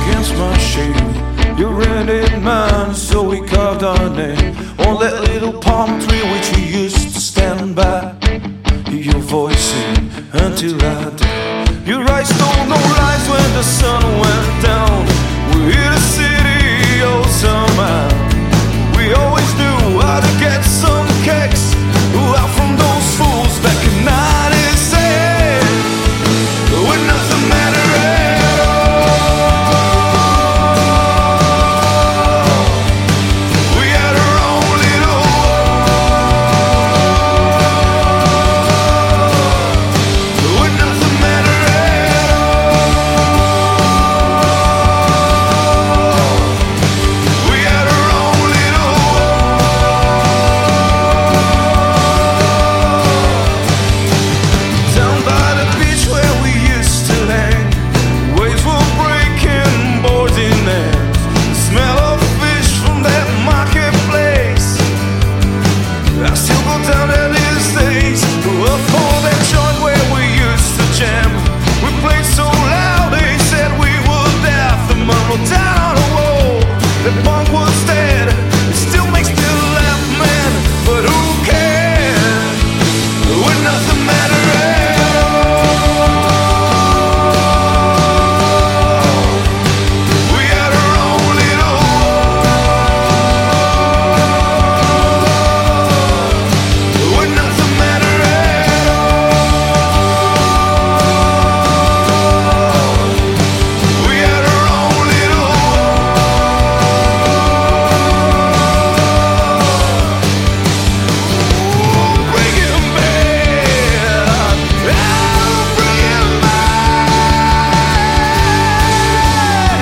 against my shame. You rented mine, so we carved our name on that little palm tree which we used to stand by. Hear your voice sing until I die. Your eyes told no lies when the sun went down. We're here to city, oh somehow. We always knew how to get some kicks out from those fools back in '96. When nothing mattered at all. We had our own little war. When nothing mattered at all. We had our own little war. Down by the beach where we used to hang, waves were breaking boarding ends. The smell of fish from that marketplace, I still go down there these days. Up on that joint where we used to jam, we played so loud they said we were deaf. The man wrote down on the wall that punk was dead. It still makes me laugh, man, but who cares when nothing mattered at all. We had our own little war. When nothing mattered at all. We had our own little war. Bring him back. I'll bring him back.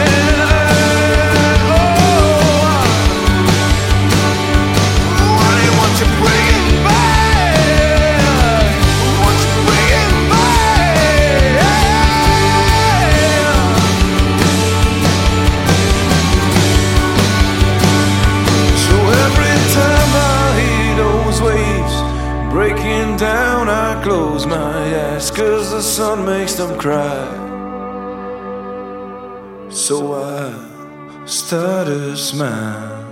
Why won't you bring him back? Won't you bring him back? So every time I hear those waves breaking down, I close my eyes, 'cause the sun makes them cry. So I start to smile.